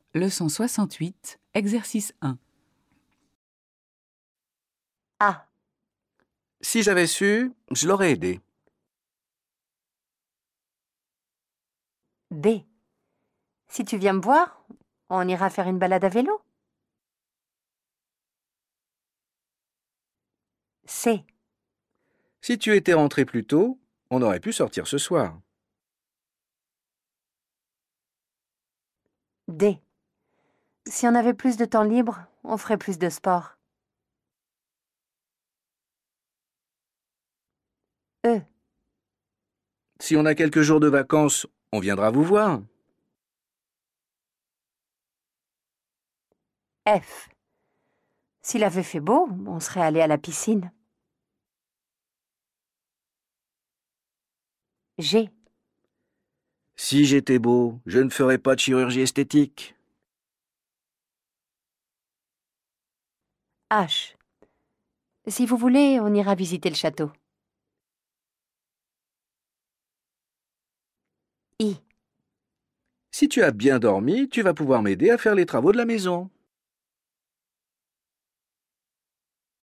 Leçon 68, exercice 1. A. Si j'avais su, je l'aurais aidé. B. Si tu viens me voir, on ira faire une balade à vélo. C. Si tu étais rentré plus tôt, on aurait pu sortir ce soir. D. Si on avait plus de temps libre, on ferait plus de sport. E. Si on a quelques jours de vacances, on viendra vous voir. F. S'il avait fait beau, on serait allé à la piscine. G. Si j'étais beau, je ne ferais pas de chirurgie esthétique. H. Si vous voulez, on ira visiter le château. I. Si tu as bien dormi, tu vas pouvoir m'aider à faire les travaux de la maison.